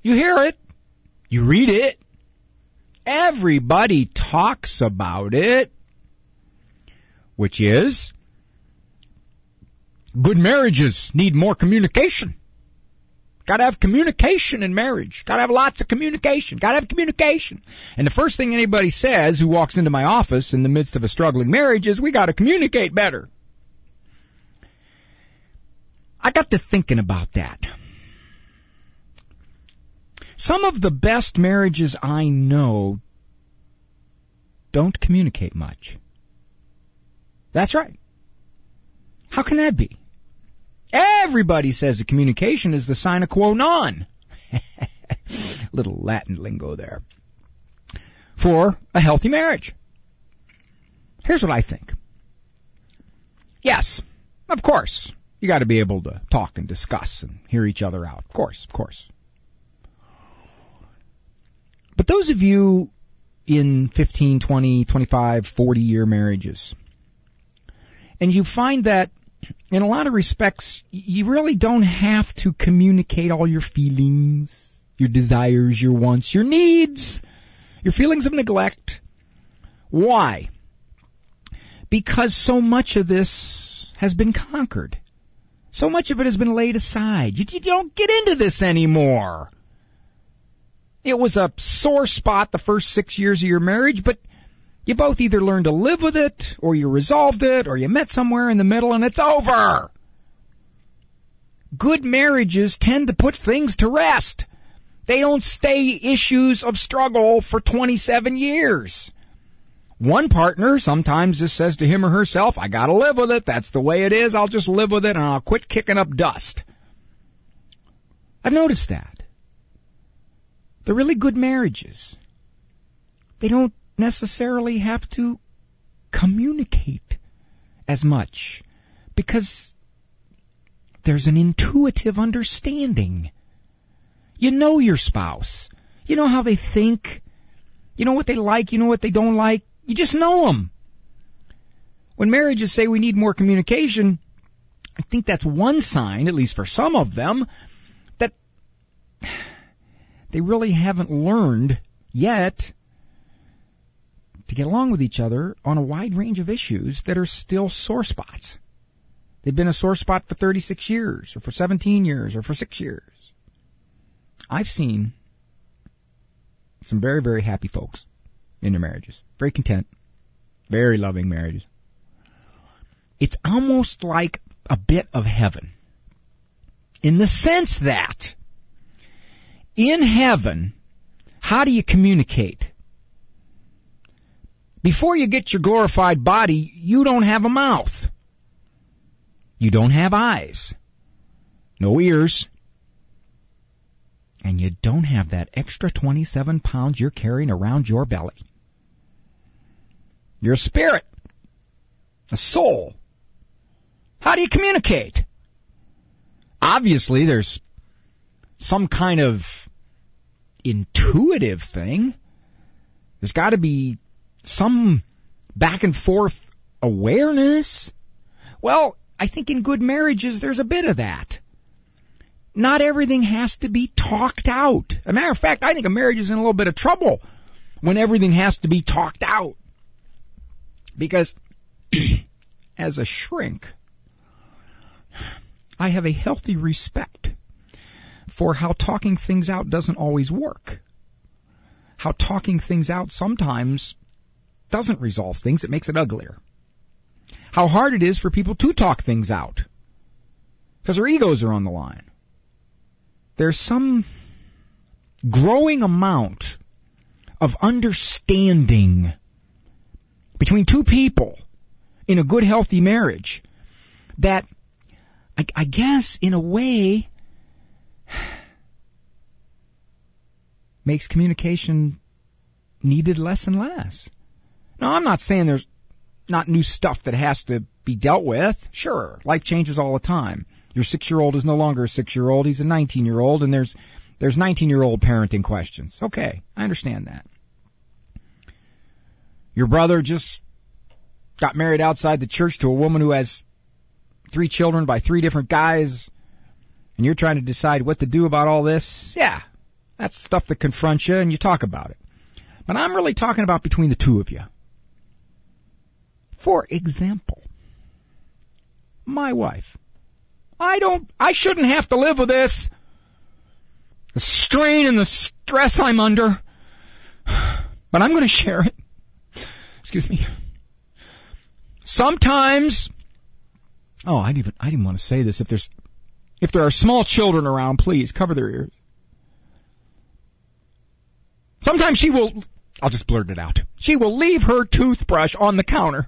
You hear it. You read it. Everybody talks about it, which is good marriages need more communication. Got to have communication in marriage. Got to have lots of communication. Got to have communication. And the first thing anybody says who walks into my office in the midst of a struggling marriage is, we got to communicate better. I got to thinking about that. Some of the best marriages I know don't communicate much. That's right. How can that be? Everybody says that communication is the sine qua non. Little Latin lingo there. For a healthy marriage. Here's what I think. Yes, of course, you got to be able to talk and discuss and hear each other out. Of course, of course. But those of you in 15, 20, 25, 40-year marriages, and you find that in a lot of respects, you really don't have to communicate all your feelings, your desires, your wants, your needs, your feelings of neglect. Why? Because so much of this has been conquered. So much of it has been laid aside. You don't get into this anymore. It was a sore spot the first 6 years of your marriage, but you both either learned to live with it, or you resolved it, or you met somewhere in the middle and it's over. Good marriages tend to put things to rest. They don't stay issues of struggle for 27 years. One partner sometimes just says to him or herself, I gotta live with it, that's the way it is, I'll just live with it and I'll quit kicking up dust. I've noticed that. The really good marriages, they don't necessarily have to communicate as much because there's an intuitive understanding. You know your spouse. You know how they think. You know what they like. You know what they don't like. You just know them. When marriages say we need more communication, I think that's one sign, at least for some of them, that they really haven't learned yet to get along with each other on a wide range of issues that are still sore spots. They've been a sore spot for 36 years, or for 17 years, or for 6 years. I've seen some very, very happy folks in their marriages. Very content. Very loving marriages. It's almost like a bit of heaven. In the sense that in heaven, how do you communicate? Before you get your glorified body, you don't have a mouth. You don't have eyes. No ears. And you don't have that extra 27 pounds you're carrying around your belly. You're a spirit. A soul. How do you communicate? Obviously, there's some kind of intuitive thing. There's got to be some back and forth awareness. Well, I think in good marriages there's a bit of that. Not everything has to be talked out. As a matter of fact, I think a marriage is in a little bit of trouble when everything has to be talked out. Because as a shrink, I have a healthy respect for how talking things out doesn't always work. How talking things out sometimes doesn't resolve things, it makes it uglier. How hard it is for people to talk things out because their egos are on the line. There's some growing amount of understanding between two people in a good, healthy marriage that I guess in a way makes communication needed less and less. Now, I'm not saying there's not new stuff that has to be dealt with. Sure, life changes all the time. Your 6-year-old is no longer a 6-year-old. He's a 19-year-old, and there's 19-year-old parenting questions. Okay, I understand that. Your brother just got married outside the church to a woman who has 3 children by 3 different guys, and you're trying to decide what to do about all this. Yeah, That's stuff that confronts you and you talk about it. But I'm really talking about between the two of you. For example, my wife. I shouldn't have to live with this. The strain and the stress I'm under. But I'm going to share it. Excuse me. Sometimes, I didn't want to say this. If there are small children around, please cover their ears. Sometimes I'll just blurt it out. She will leave her toothbrush on the counter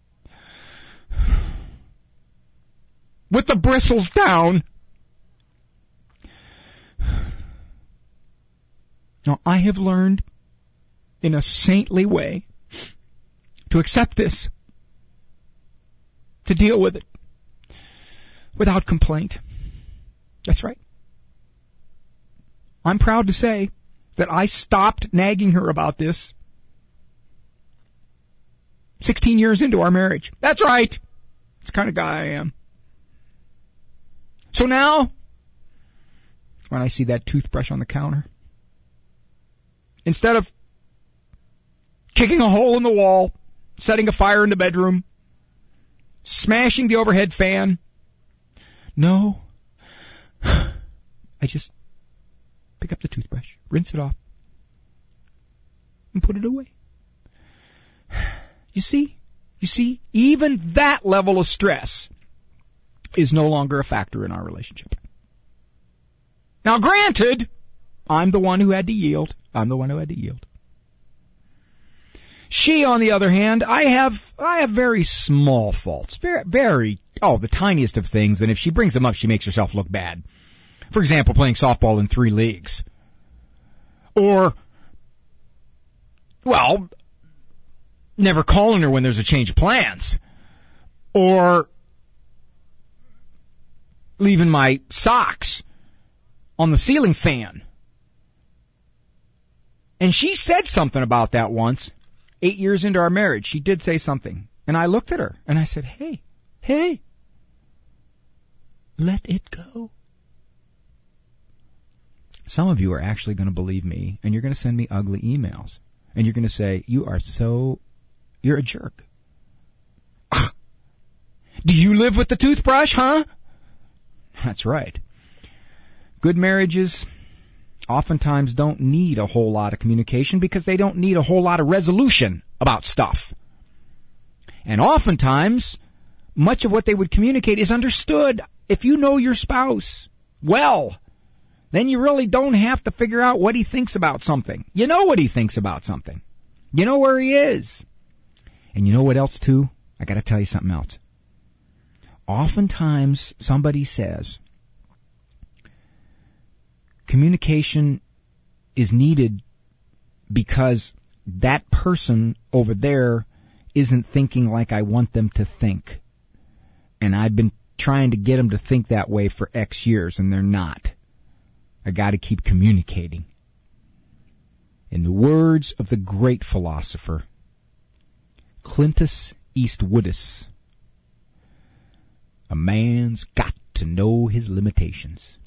with the bristles down. Now, I have learned in a saintly way to accept this, to deal with it without complaint. That's right. I'm proud to say that I stopped nagging her about this 16 years into our marriage. That's right. It's the kind of guy I am. So now, when I see that toothbrush on the counter, instead of kicking a hole in the wall, setting a fire in the bedroom, smashing the overhead fan, no, I just pick up the toothbrush, rinse it off, and put it away. You see, even that level of stress is no longer a factor in our relationship. Now, granted, I'm the one who had to yield. She, on the other hand, I have very small faults. The tiniest of things, and if she brings them up, she makes herself look bad. For example, playing softball in 3 leagues. Or, never calling her when there's a change of plans. Or leaving my socks on the ceiling fan. And she said something about that once. 8 years into our marriage, she did say something. And I looked at her and I said, hey, let it go. Some of you are actually going to believe me, and you're going to send me ugly emails. And you're going to say, you're a jerk. Do you live with the toothbrush, huh? That's right. Good marriages oftentimes don't need a whole lot of communication because they don't need a whole lot of resolution about stuff. And oftentimes, much of what they would communicate is understood. If you know your spouse well, then you really don't have to figure out what he thinks about something. You know what he thinks about something. You know where he is. And you know what else, too? I got to tell you something else. Oftentimes, somebody says, communication is needed because that person over there isn't thinking like I want them to think. And I've been trying to get them to think that way for X years, and they're not. I got to keep communicating. In the words of the great philosopher, Clintus Eastwoodus, a man's got to know his limitations.